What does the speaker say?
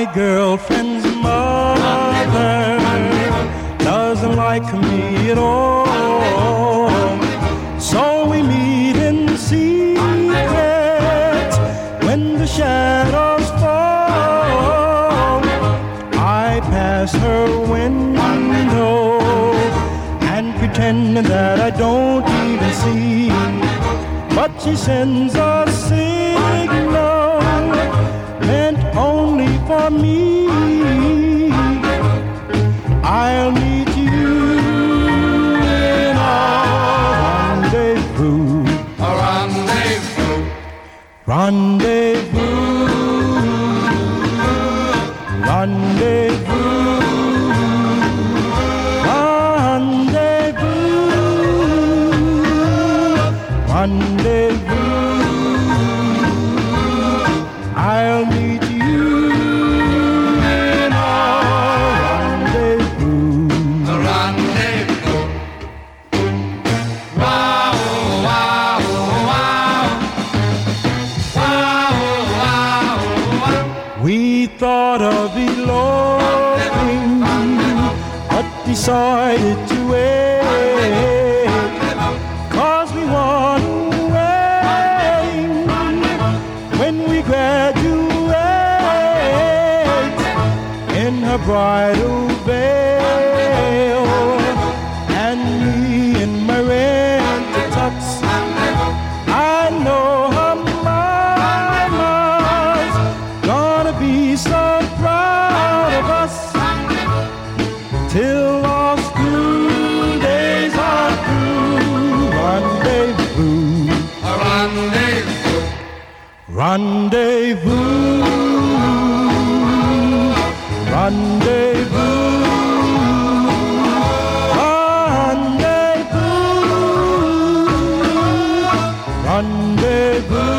My girlfriend's mother doesn't like me at all, so we meet in secret when the shadows fall. I pass her window and pretend that I don't even see, but she sends a signal meant only for me. I'll meet you in a rendezvous. A rendezvous. Rendezvous. Rendezvous. Rendezvous. Rendezvous. I'll meet you in a rendezvous. A rendezvous. Wow, wow, wow. Wow, wow, wow. We thought of eloping, but decided to wait, 'cause we want a wedding when we graduate in her bridal veil, and me in my rented tux. I know her mama's gonna be so proud of us till our school days are through. Rendezvous. A rendezvous. Rendezvous. Rendezvous. Rendezvous. Rendezvous.